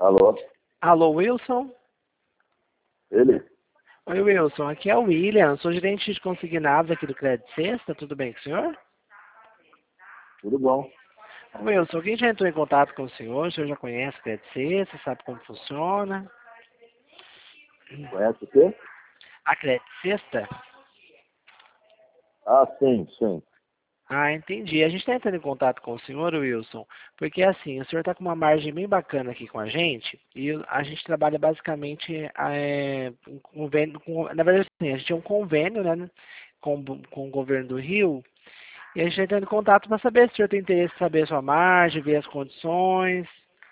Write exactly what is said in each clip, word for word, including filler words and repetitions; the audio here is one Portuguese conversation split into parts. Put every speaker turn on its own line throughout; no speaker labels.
Alô?
Alô, Wilson?
Ele?
Oi, Wilson. Aqui é o William. Sou gerente de consignados aqui do Crédito Sexta. Tudo bem com o senhor?
Tudo bom?
Wilson, quem já entrou em contato com o senhor? O senhor já conhece o Crédito Sexta? Sabe como funciona?
Conhece o quê?
A Crédito Sexta?
Ah, sim, sim.
Ah, entendi. A gente está entrando em contato com o senhor, Wilson, porque assim, o senhor está com uma margem bem bacana aqui com a gente e a gente trabalha basicamente é, um convênio, com, na verdade, assim, a gente tem um convênio, né, com, com o governo do Rio e a gente está entrando em contato para saber se o senhor tem interesse em saber a sua margem, ver as condições.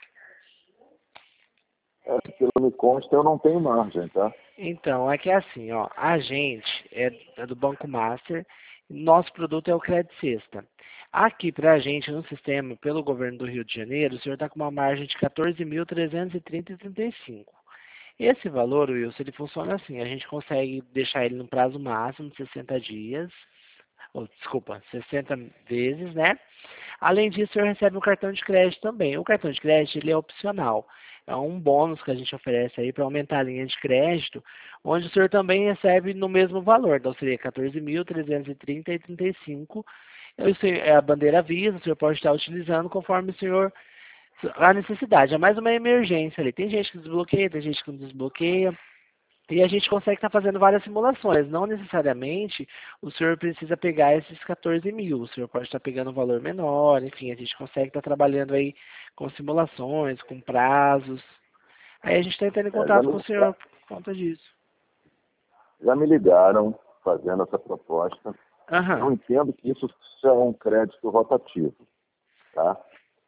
É, pelo me consta, eu não tenho margem, tá?
Então, é que é assim, ó, a gente é, é do Banco Master, nosso produto é o Crédito Sexta. Aqui para a gente no sistema, pelo governo do Rio de Janeiro, o senhor está com uma margem de quatorze mil trezentos e trinta e trinta e cinco. Esse valor, Wilson, ele funciona assim, a gente consegue deixar ele no prazo máximo de sessenta dias, ou, desculpa, sessenta vezes, né? Além disso, o senhor recebe um cartão de crédito também. O cartão de crédito ele é opcional. É um bônus que a gente oferece aí para aumentar a linha de crédito, onde o senhor também recebe no mesmo valor. Então seria quatorze mil trezentos e trinta e trinta e cinco. É a bandeira Visa, o senhor pode estar utilizando conforme o senhor a necessidade. É mais uma emergência ali. Tem gente que desbloqueia, tem gente que não desbloqueia. E a gente consegue estar fazendo várias simulações. Não necessariamente o senhor precisa pegar esses quatorze mil. O senhor pode estar pegando um valor menor. Enfim, a gente consegue estar trabalhando aí com simulações, com prazos. Aí a gente está entrando em
É, já,
contato
me,
com o senhor por conta disso.
já me ligaram fazendo essa proposta. Eu
Aham.
entendo que isso é um crédito rotativo, tá?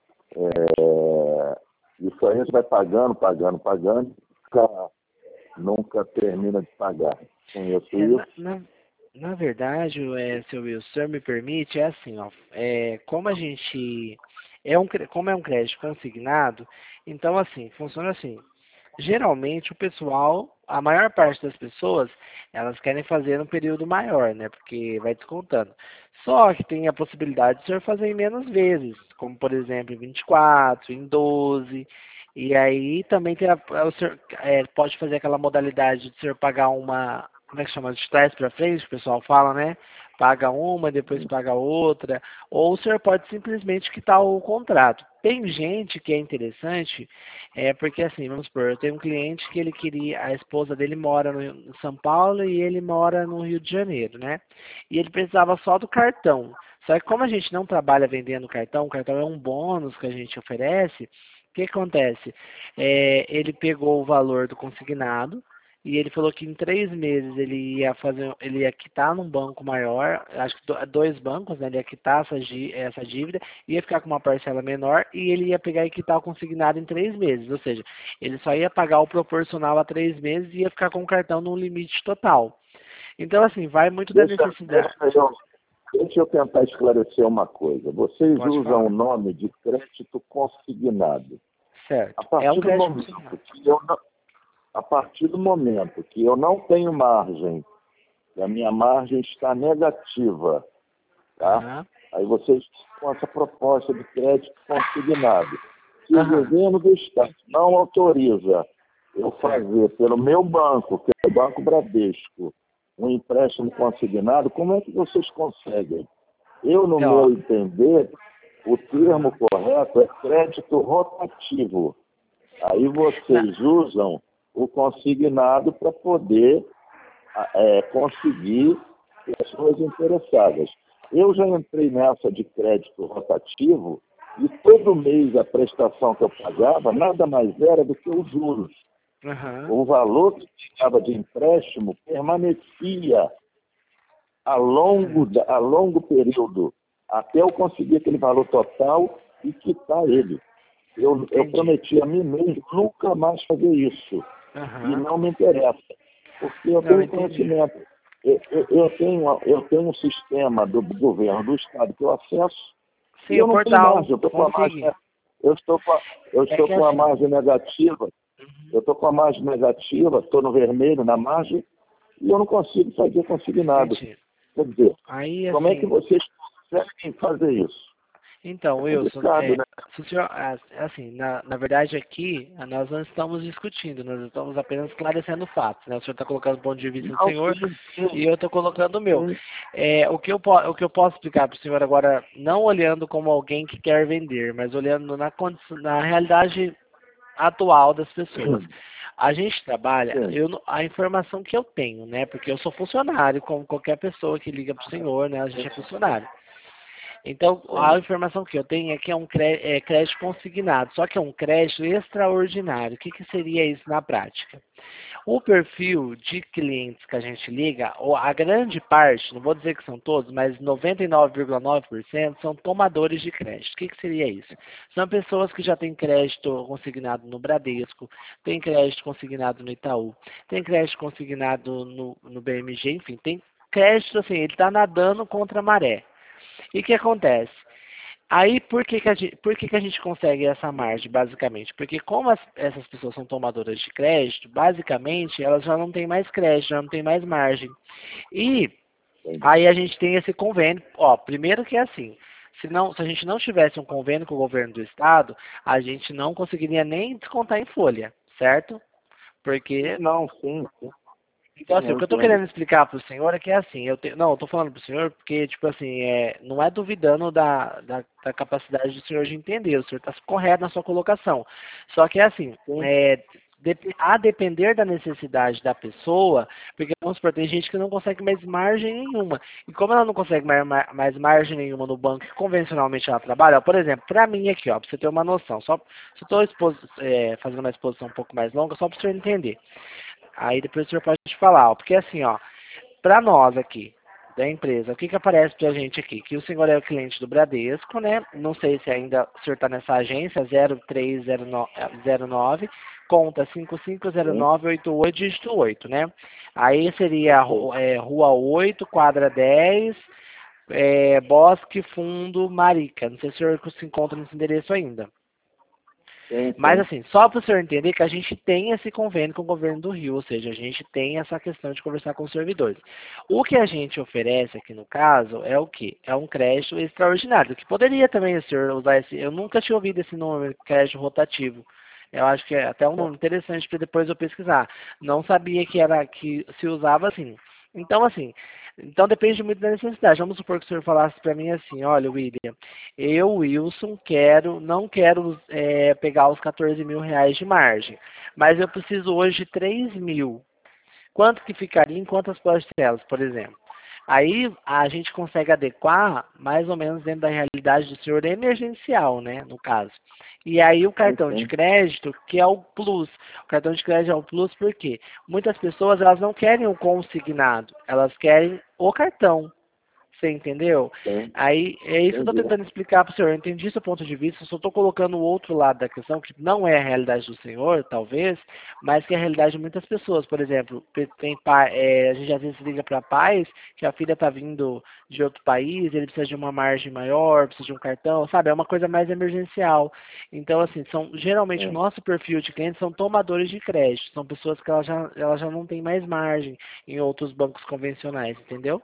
É, isso aí a gente vai pagando, pagando, pagando, nunca, nunca termina de pagar. Conheço
É, na,
isso.
na, na verdade, é, seu Wilson, se o senhor me permite, é assim, ó, é, como a gente é um, cre- como é um crédito consignado, então assim, funciona assim. Geralmente o pessoal, a maior parte das pessoas, elas querem fazer num período maior, né? Porque vai descontando. Só que tem a possibilidade de o senhor fazer em menos vezes, como por exemplo em vinte e quatro, em doze. E aí também tem a, o senhor é, pode fazer aquela modalidade de o senhor pagar uma, como é que chama? De trás para frente, o pessoal fala, né? Paga uma, depois paga outra. Ou o senhor pode simplesmente quitar o contrato. Tem gente que é interessante, é porque assim, vamos supor, eu tenho um cliente que ele queria, a esposa dele mora no em São Paulo e ele mora no Rio de Janeiro, né? E ele precisava só do cartão. Só que como a gente não trabalha vendendo cartão, o cartão é um bônus que a gente oferece, o que acontece? É, ele pegou o valor do consignado e ele falou que em três meses ele ia fazer, ele ia quitar num banco maior, acho que do- dois bancos, né? Ele ia quitar essa, dí- essa dívida, ia ficar com uma parcela menor e ele ia pegar e quitar o consignado em três meses. Ou seja, ele só ia pagar o proporcional a três meses e ia ficar com o cartão no limite total. Então, assim, vai muito da
Deixa,
necessidade.
deixa, eu, deixa eu tentar esclarecer uma coisa. Vocês
Pode
usam o
falar.
nome de crédito consignado. A
Certo. É um
partir do
crédito
momento
consignado.
que eu não, a partir do momento que eu não tenho margem, que a minha margem está negativa, tá?
Aham.
Aí vocês com essa proposta de crédito consignado. Se o
Aham.
governo do Estado não autoriza eu
Certo.
fazer pelo meu banco, que é o Banco Bradesco, um empréstimo consignado, como é que vocês conseguem? Eu, no
É, ó.
meu entender, o termo
Aham.
correto é crédito rotativo. Aí
Na-
vocês usam o consignado para poder é, conseguir pessoas interessadas. Eu já entrei nessa de crédito rotativo e todo mês a prestação que eu pagava nada mais era do que os juros.
Aham.
O valor que eu pagava de empréstimo permanecia a longo,
Certo.
da- a longo período, até eu conseguir aquele valor total e quitar ele. Eu, eu
Entendi.
prometi a mim mesmo nunca mais fazer isso. E
Aham.
não me interessa, porque eu
Não,
tenho
entendi.
conhecimento. Eu, eu, eu tenho, eu tenho um sistema do governo do Estado que eu acesso e
Sim,
eu
o
não tenho
portal
margem. Eu estou com a
consegui.
margem, eu estou com a, eu
É
estou
que
com a
assim,
margem negativa, eu estou com a margem negativa, estou no vermelho na margem e eu não consigo fazer consignado.
entendi.
Quer dizer,
Aí
como é que
assim,
vocês conseguem fazer isso?
Então,
É
Wilson,
complicado,
é,
né?
se o senhor, ah, assim, na, na verdade aqui, ah, nós não estamos discutindo, nós estamos apenas esclarecendo fatos, né? O senhor está colocando o ponto de vista do
Não,
senhor
sim,
e
sim,
eu estou colocando o meu.
sim.
É, o, que eu, po- o que eu posso explicar para o senhor agora, não olhando como alguém que quer vender, mas olhando na, condição, na realidade atual das pessoas. A gente trabalha,
Sim,
eu, não- a informação que eu tenho, né? Porque eu sou funcionário, como qualquer pessoa que liga para o senhor, né? A gente é funcionário. Então, a
sim.
informação que eu tenho é que é um cré- é crédito consignado, só que é um crédito extraordinário. O que, que seria isso na prática? O perfil de clientes que a gente liga, ou a grande parte, não vou dizer que são todos, mas noventa e nove vírgula nove por cento são tomadores de crédito. O que, que seria isso? São pessoas que já têm crédito consignado no Bradesco, têm crédito consignado no Itaú, têm crédito consignado no, no B M G, enfim, tem crédito assim, ele está nadando contra a maré. E o que acontece? Aí, por que, que, a gente, por que, que a gente consegue essa margem, basicamente? Porque como as- essas pessoas são tomadoras de crédito, basicamente, elas já não têm mais crédito, já não têm mais margem. E
Entendi.
aí a gente tem esse convênio. Ó, primeiro que é assim, se, não, se a gente não tivesse um convênio com o governo do estado, a gente não conseguiria nem descontar em folha, certo? Porque
Não, sim, sim,
então,
sim,
assim, o
eu
que eu estou
entendo.
querendo explicar para o senhor é que é assim, eu te, não, eu estou falando para o senhor porque, tipo assim, é, não é duvidando da, da, da capacidade do senhor de entender, o senhor está correto na sua colocação. Só que é assim,
Sim,
é, dep- a depender da necessidade da pessoa, porque, vamos supor, tem gente que não consegue mais margem nenhuma. E como ela não consegue mais, mais mais margem nenhuma no banco que convencionalmente ela trabalha, ó, por exemplo, para mim aqui, ó, para você ter uma noção, só se eu estou fazendo uma exposição um pouco mais longa, só para o senhor entender. Aí depois o senhor pode falar, ó, porque assim, ó, para nós aqui, da empresa, o que que aparece pra gente aqui? Que o senhor é o cliente do Bradesco, né? Não sei se ainda o senhor está nessa agência, zero três zero nove, conta cinco cinco zero
sim,
nove oito oito, dígito oito, né? Aí seria
sim,
é, Rua oito, quadra dez, é, Bosque Fundo Marica. Não sei se o senhor se encontra nesse endereço ainda.
sim,
Mas
sim.
assim, só para o senhor entender que a gente tem esse convênio com o governo do Rio, ou seja, a gente tem essa questão de conversar com os servidores. O que a gente oferece aqui no caso é o quê? É um crédito extraordinário, que poderia também o senhor usar esse, eu nunca tinha ouvido esse nome, crédito rotativo. Eu acho que é até um nome interessante para depois eu pesquisar. Não sabia que era que se usava assim. Então, assim, então depende muito da necessidade. Vamos supor que o senhor falasse para mim assim, olha, William, eu, Wilson, quero, não quero é, pegar os quatorze mil reais de margem, mas eu preciso hoje de três mil. Quanto que ficaria em quantas parcelas, por exemplo? Aí a gente consegue adequar mais ou menos dentro da realidade do senhor emergencial, né, no caso. E aí o
Sim,
cartão de
sim.
crédito, que é o plus. O cartão de crédito é o plus porque muitas pessoas elas não querem o consignado, elas querem o cartão. Você entendeu?
Sim,
Aí é isso que eu estou
entendi.
tentando explicar para o senhor. Eu entendi seu ponto de vista, eu só estou colocando o outro lado da questão, que não é a realidade do senhor, talvez, mas que é a realidade de muitas pessoas. Por exemplo, tem pai, é, a gente às vezes liga para pais que a filha está vindo de outro país, ele precisa de uma margem maior, precisa de um cartão, sabe? É uma coisa mais emergencial. Então, assim, são geralmente o
Sim,
nosso perfil de clientes são tomadores de crédito, são pessoas que elas já, elas já não têm mais margem em outros bancos convencionais, entendeu?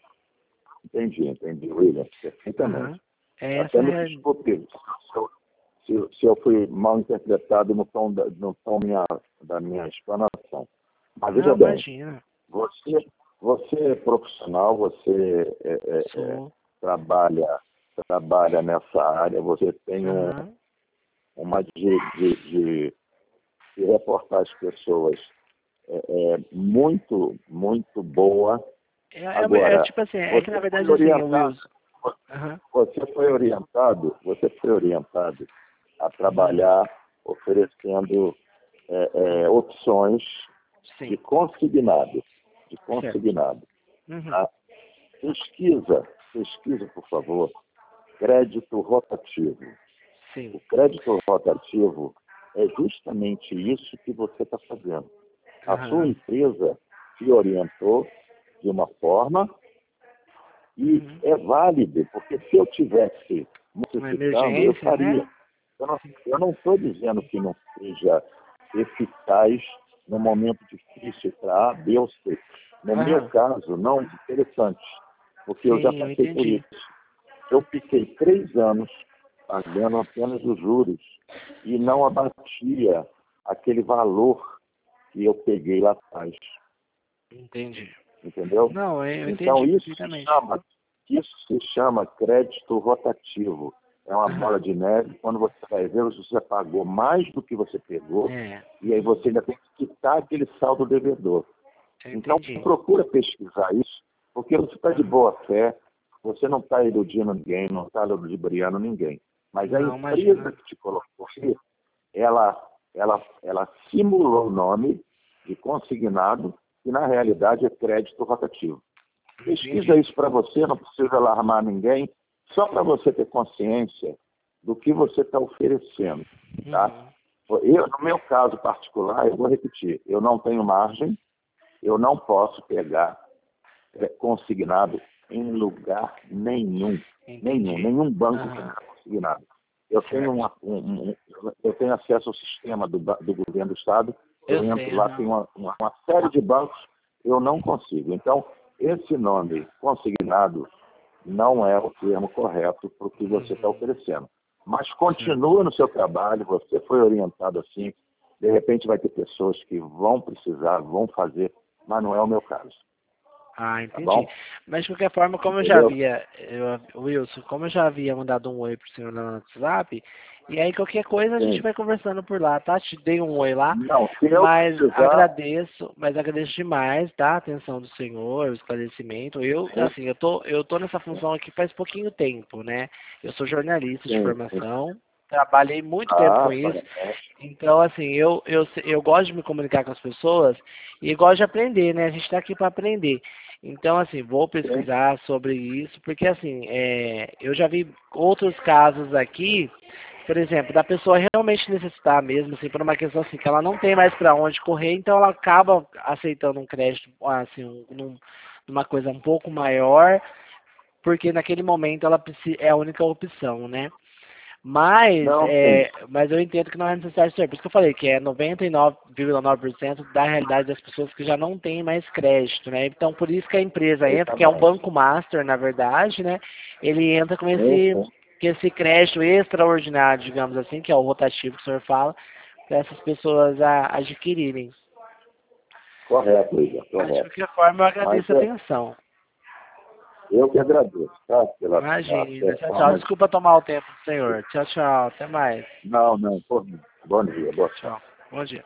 entendi, entendi, William,
Aham.
perfeitamente.
É
Até
essa
me
realidade.
desculpe se eu, se, se eu fui mal interpretado no tom, da, no tom minha, da minha explanação. Mas
Não,
veja bem,
imagina.
você, você é profissional, você é, é, é,
Sou.
trabalha, trabalha nessa área, você tem um,
Aham.
uma de, de, de, de reportar as pessoas é, é muito, muito boa.
É, é, é
Agora,
tipo assim, é que na
você foi
verdade assim, o
orientado,
Wilson. Aham.
você foi orientado, você foi orientado a
Uhum.
trabalhar oferecendo é, é, opções de
Sim.
consignado, de
Certo.
consignado.
Uhum.
Tá? Pesquisa, pesquisa, por favor, crédito rotativo.
Sim.
O crédito rotativo é justamente isso que você está fazendo. A sua
Aham.
empresa te orientou de uma forma e
Uhum.
é válido, porque se eu tivesse
Uma
necessitando, eu
emergência, né?
faria. Eu não eu não estou dizendo que não seja eficaz no momento difícil para A, B ou C. No meu
Aham.
caso, não interessante, porque eu já
Sim, eu
passei por
entendi.
isso. Eu fiquei três anos pagando apenas os juros e não abatia aquele valor que eu peguei lá atrás.
Entendi.
Entendeu?
Não, eu entendi
Então, isso se,
perfeitamente.
chama, isso se chama crédito rotativo. É uma
Aham.
bola de neve. Quando você vai ver, você pagou mais do que você pegou,
É,
e aí você ainda tem que quitar aquele saldo devedor.
eu
Então,
entendi.
procura pesquisar isso, porque você está de boa fé, você não está iludindo ninguém, não está ludibriando ninguém. Mas a
Não,
empresa
imagina.
que te colocou aí, ela, ela, ela simulou o nome de consignado, que na realidade é crédito rotativo. Pesquisa
Entendi.
isso para você, não precisa alarmar ninguém, só para você ter consciência do que você está oferecendo. Tá?
Uhum.
Eu, no meu caso particular, eu vou repetir, eu não tenho margem, eu não posso pegar é, consignado em lugar nenhum. Nenhum,
Entendi.
nenhum banco
Aham.
tem consignado. Eu tenho,
Certo.
uma, um, um, eu tenho acesso ao sistema do, ba- do governo do Estado,
Eu
eu entro
sei,
lá,
aham.
tem uma, uma, uma série de bancos, eu não consigo. Então, esse nome consignado não é o termo correto para o que você está
Uhum.
oferecendo. Mas
Certo.
continua no seu trabalho, você foi orientado assim, de repente vai ter pessoas que vão precisar, vão fazer, mas não é o meu caso.
Ah,
Tá
entendi.
bom?
Mas de qualquer forma, como eu já
Entendeu?
havia, eu, Wilson, como eu já havia mandado um oi pro senhor lá no WhatsApp, e aí qualquer coisa a gente
Sim.
vai conversando por lá, tá? Te dei um oi lá,
Não, se eu
mas
precisar,
agradeço, mas agradeço demais, tá? A atenção do senhor, o esclarecimento. Eu,
sim,
assim, eu tô, eu tô nessa função aqui faz pouquinho tempo, né? Eu sou jornalista de
sim, sim.
formação, trabalhei muito tempo com
Ah,
isso.
parabéns.
Então, assim, eu, eu, eu gosto de me comunicar com as pessoas e gosto de aprender, né? A gente está aqui para aprender. Então, assim, vou
Sim,
pesquisar sobre isso, porque, assim, é, eu já vi outros casos aqui, por exemplo, da pessoa realmente necessitar mesmo, assim, por uma questão assim, que ela não tem mais para onde correr, então ela acaba aceitando um crédito, assim, um, num, numa coisa um pouco maior, porque naquele momento ela precisa, é a única opção, né? Mas,
não, sim.
é, mas eu entendo que não é necessário ser. Por isso que eu falei que é noventa e nove vírgula nove por cento da realidade das pessoas que já não tem mais crédito, né? Então, por isso que a empresa entra, que é um
Exatamente.
banco master, na verdade, né? Ele entra com
Sim,
esse,
sim.
com esse crédito extraordinário, digamos assim, que é o rotativo que o senhor fala, para essas pessoas a, adquirirem.
Correto, Igor,
Mas, de
correto.
qualquer forma, eu
Mas
agradeço a
é,
atenção.
eu que agradeço, tá? Pela, pela
Imagina. Tchau,
atenção,
tchau.
mas
Desculpa tomar o tempo do senhor. Tchau, tchau. Até mais.
não, não, por mim. Bom dia, boa tarde.
Tchau. Bom dia.